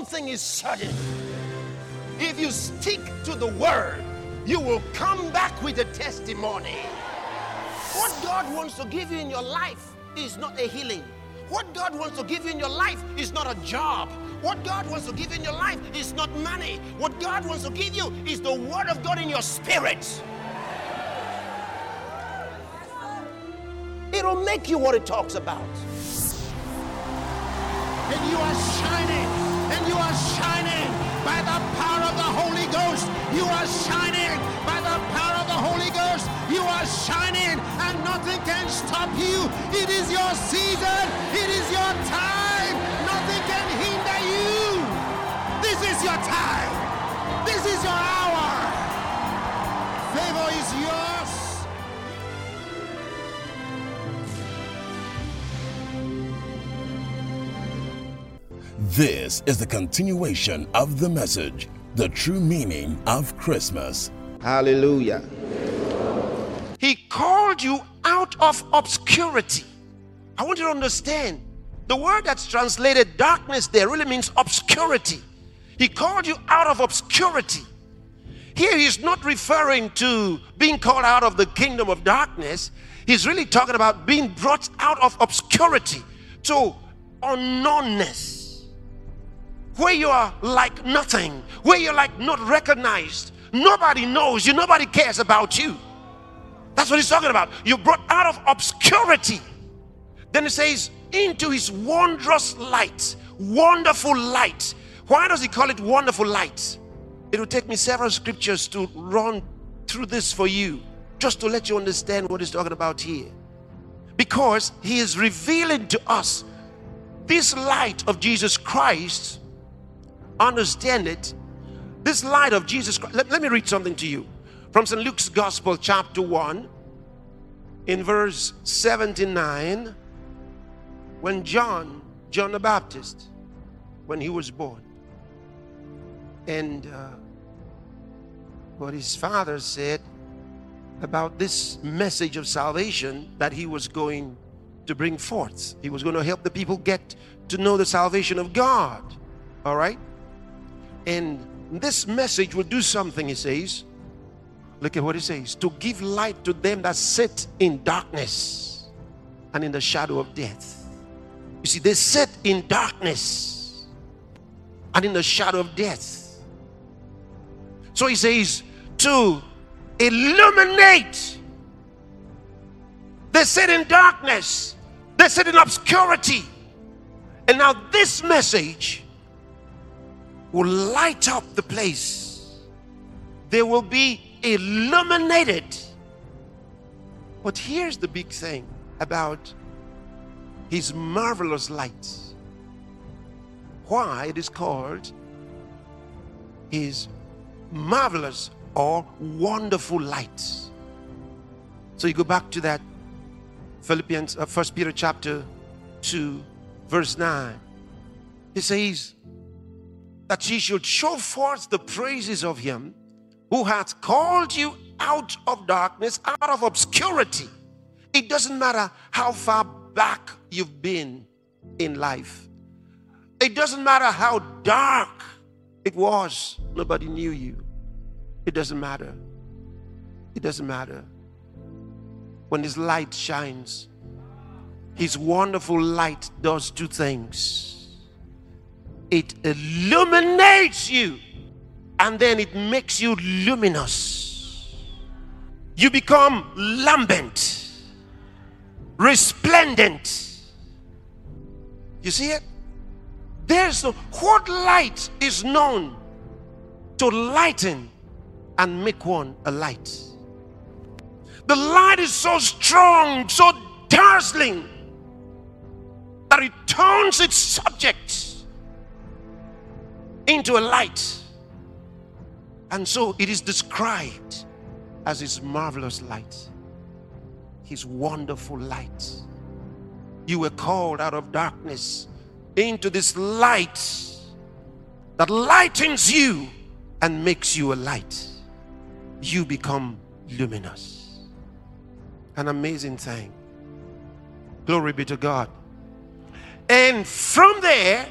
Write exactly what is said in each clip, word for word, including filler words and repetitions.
one thing is certain. If you stick to the word, you will come back with a testimony. What God wants to give you in your life is not a healing. What God wants to give you in your life is not a job. What God wants to give you in your life is not money. What God wants to give you is the word of God in your spirit. It'll make you what it talks about. And you are shining, and you are shining by the power of the Holy Ghost. You are shining by the power of the Holy Ghost. You are shining, and nothing can stop you. It is your season. It is your time. Nothing can hinder you. This is your time. This is your hour. Favor is yours. This is the continuation of the message, the true meaning of Christmas. Hallelujah. He called you out of obscurity. I want you to understand, the word that's translated darkness there really means obscurity. He called you out of obscurity. Here he's not referring to being called out of the kingdom of darkness. He's really talking about being brought out of obscurity to unknownness. Where you are like nothing, where you're like not recognized. Nobody knows you, nobody cares about you. That's what he's talking about. You're brought out of obscurity. Then it says, into his wondrous light, wonderful light. Why does he call it wonderful light? It will take me several scriptures to run through this for you, just to let you understand what he's talking about here. Because he is revealing to us this light of Jesus Christ. Understand it. This light of Jesus Christ. Let, let me read something to you from Saint Luke's Gospel, chapter one, in verse seventy-nine. When John, John the Baptist, when he was born, and uh, what his father said about this message of salvation that he was going to bring forth. He was going to help the people get to know the salvation of God. All right? And this message will do something, he says. Look at what he says. To give light to them that sit in darkness and in the shadow of death. You see, they sit in darkness and in the shadow of death. So he says, to illuminate. They sit in darkness. They sit in obscurity. And now this message will light up the place. They will be illuminated. But here's the big thing about his marvelous light. Why it is called his marvelous or wonderful light. So you go back to that Philippians, uh, First Peter chapter two, verse nine. It says that ye should show forth the praises of him who hath called you out of darkness, out of obscurity. It doesn't matter how far back you've been in life. It doesn't matter how dark it was. Nobody knew you. It doesn't matter. It doesn't matter. When his light shines, his wonderful light does two things. It illuminates you, and then it makes you luminous. You become lambent, resplendent. You see it? There's no, what light is known to lighten and make one a light? The light is so strong, so dazzling, that it turns its subject into a light. And so it is described as his marvelous light, his wonderful light. You were called out of darkness into this light that lightens you and makes you a light. You become luminous. An amazing thing. Glory be to God. And from there,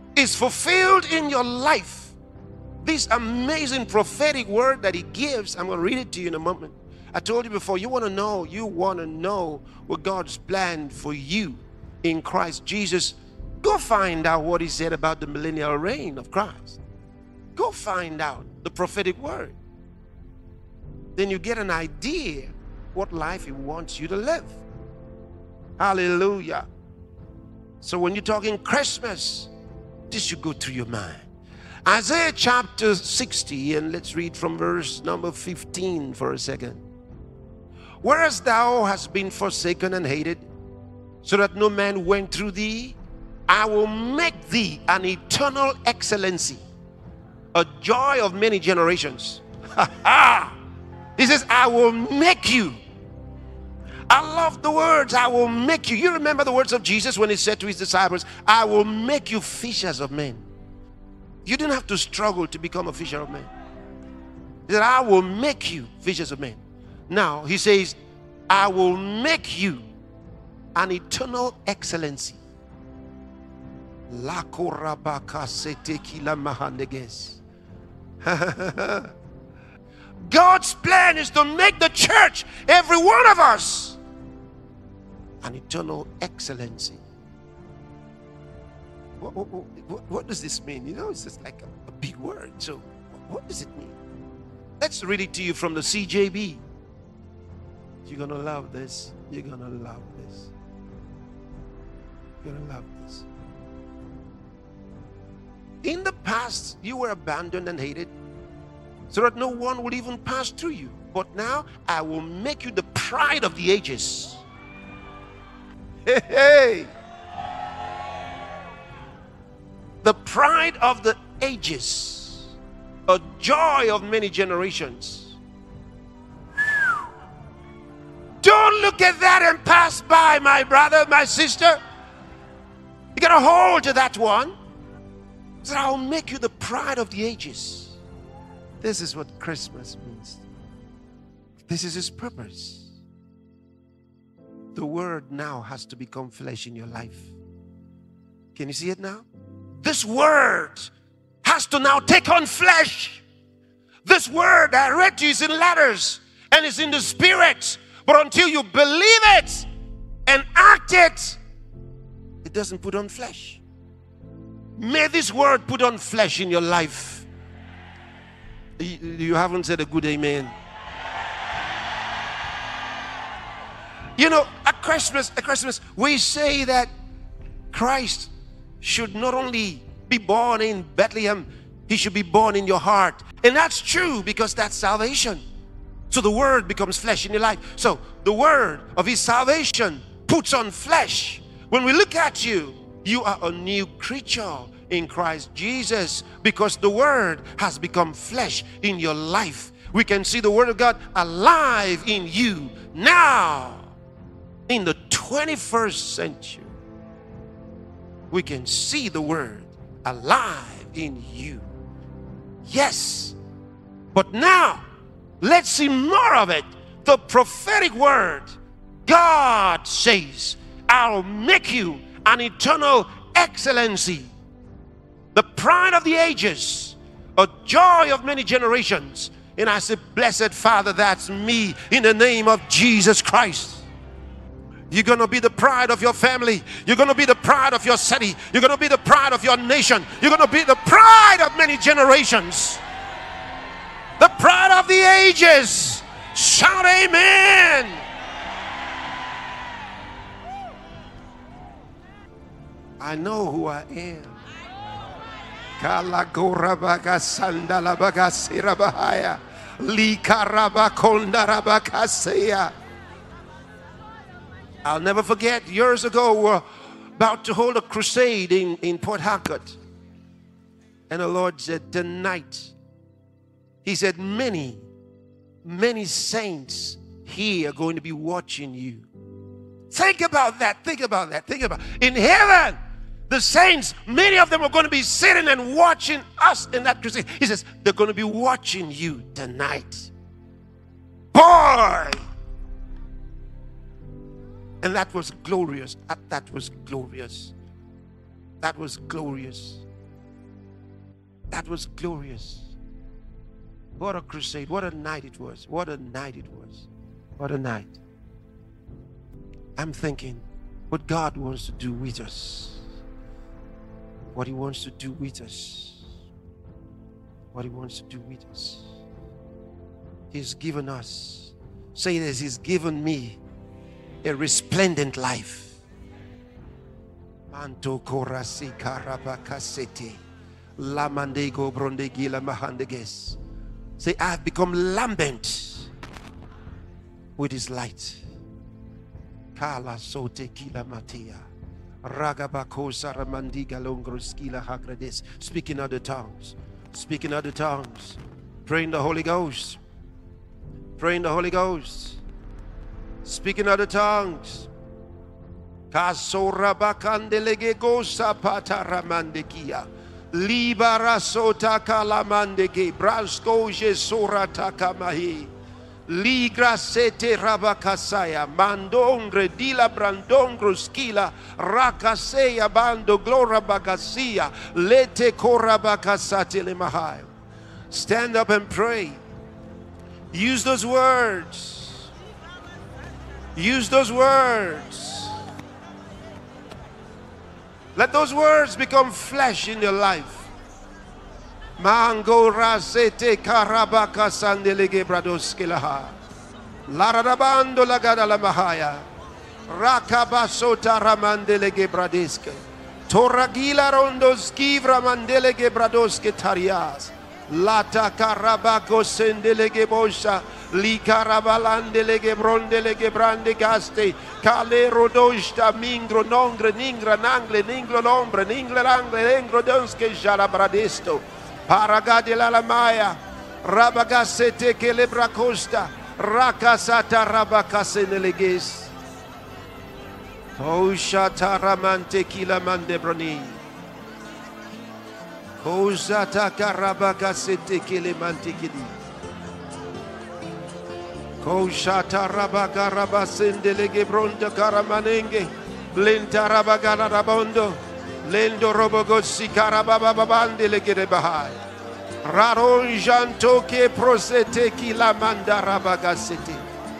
is fulfilled in your life, this amazing prophetic word that he gives, I'm going to read it to you in a moment. I told you before, you want to know, you want to know what God's planned for you in Christ Jesus. Go find out what he said about the millennial reign of Christ. Go find out the prophetic word. Then you get an idea what life he wants you to live. Hallelujah. So when you're talking Christmas, this should go through your mind. Isaiah chapter sixty, and let's read from verse number fifteen for a second. Whereas thou hast been forsaken and hated, so that no man went through thee, I will make thee an eternal excellency, a joy of many generations. He says, I will make you. I love the words, I will make you. You remember the words of Jesus when he said to his disciples, I will make you fishers of men. You didn't have to struggle to become a fisher of men. He said, I will make you fishers of men. Now, he says, I will make you an eternal excellency. God's plan is to make the church, every one of us, an eternal excellency. What, what, what, what does this mean? You know, it's just like a, a big word. So, what does it mean? Let's read it to you from the C J B. You're going to love this. You're going to love this. You're going to love this. In the past, you were abandoned and hated, so that no one would even pass through you. But now, I will make you the pride of the ages. Hey, hey. The pride of the ages. A joy of many generations. Don't look at that and pass by, my brother, my sister. You got to hold to that one. So I'll make you the pride of the ages. This is what Christmas means. This is his purpose. The word now has to become flesh in your life. Can you see it now? This word has to now take on flesh. This word I read to you is in letters and it's in the spirit. But until you believe it and act it, it doesn't put on flesh. May this word put on flesh in your life. You haven't said a good amen. You know, at Christmas, at Christmas, we say that Christ should not only be born in Bethlehem, he should be born in your heart. And that's true because that's salvation. So the word becomes flesh in your life. So the word of his salvation puts on flesh. When we look at you, you are a new creature in Christ Jesus because the word has become flesh in your life. We can see the word of God alive in you now. In the twenty-first century, we can see the word alive in you. Yes, but now let's see more of it. The prophetic word. God says, I'll make you an eternal excellency, the pride of the ages, a joy of many generations. And I said, blessed Father, that's me in the name of Jesus Christ. You're going to be the pride of your family. You're going to be the pride of your city. You're going to be the pride of your nation. You're going to be the pride of many generations. The pride of the ages. Shout amen. I know who I am. I'll never forget, years ago, we were about to hold a crusade in, in Port Harcourt. And the Lord said, tonight, he said, many, many saints here are going to be watching you. Think about that. Think about that. Think about it. In heaven, the saints, many of them are going to be sitting and watching us in that crusade. He says, they're going to be watching you tonight. Boy! And that was glorious. That, that was glorious. That was glorious. That was glorious. What a crusade. What a night it was. What a night it was. What a night. I'm thinking what God wants to do with us. What He wants to do with us. What He wants to do with us. He's given us. Say this, He's given me a resplendent life. Manto korasi karabakasete. Lamandego brondegila mahandeges. Say, I have become lambent with His light. Kala sote kila matia. Ragabako saramandiga longroskila hagrades. Speaking other tongues. Speaking other tongues. Praying the Holy Ghost. Praying the Holy Ghost. Speaking other tongues. Kasorabakandelege gosa pataramandekia. Libara sota kalamandege. Braskoje sorata kamahi. Ligra sete rabakasaya. Mandongre dila brandongro skila. Rakaseya bando glora bagasia. Lete korabakasate lemahai. Stand up and pray. Use those words. Use those words. Let those words become flesh in your life. Mango rasete karabaka sandelege bradoskelaha. Laradabando lagada la mahaya. Rakabasota ramandelege bradeske. Toragila rondos kivra mandelege bradoske tarias. Lata karabako sendelege bosha. Li karabalandelege brondelege brande gaste. Kale rodoshta mingro nongre ningra nangle ninglo lombre ningle langle ningro donske jala bradesto. Paragade la lamaya. Rabagasete kelebra costa. Rakasata rabakaseneleges. Toshata ramante kila mandebroni. Kozata karabakasete kele mantikidi. Koshata rabaga rabasendelege bronda karamanenge. Lenta rabagara rabondo. Lendo robogosi karababa bandelege de bahai. Raron janto ke prosete ki la manda rabagasete.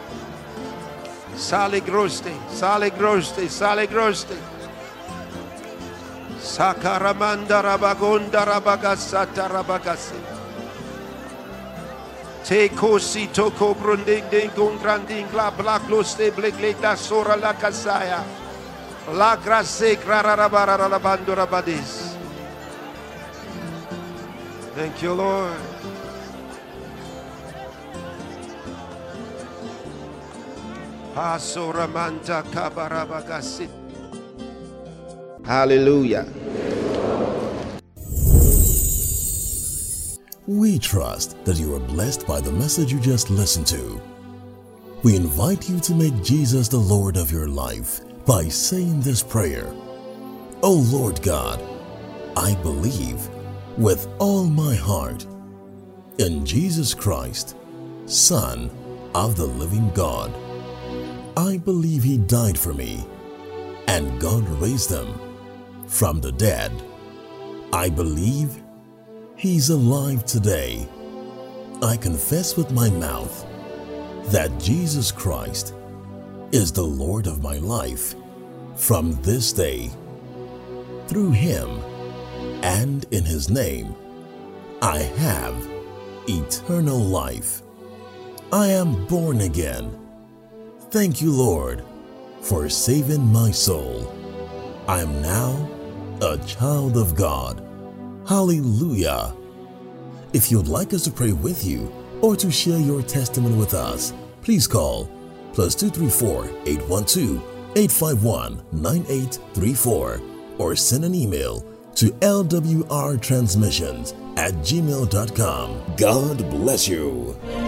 Sale groste, sale groste, sale groste. Sakaramanda rabagonda rabagasata rabagase. Te kosi toko brunding ding gungranding la blakloste blegleta sora la kasaya. La grace krararabara rabando rabadis. Thank you, Lord. Pasoramanta kabarabagasit. Hallelujah. We trust that you are blessed by the message you just listened to. We invite you to make Jesus the Lord of your life by saying this prayer. Oh Lord God, I believe with all my heart in Jesus Christ, Son of the living God. I believe He died for me and God raised Him from the dead. I believe He's alive today. I confess with my mouth that Jesus Christ is the Lord of my life from this day. Through Him and in His name, I have eternal life. I am born again. Thank you, Lord, for saving my soul. I am now a child of God. Hallelujah. If you'd like us to pray with you or to share your testimony with us, please call plus two three four, eight one two, eight five one, nine eight three four or send an email to l w r transmissions at gmail dot com. God bless you.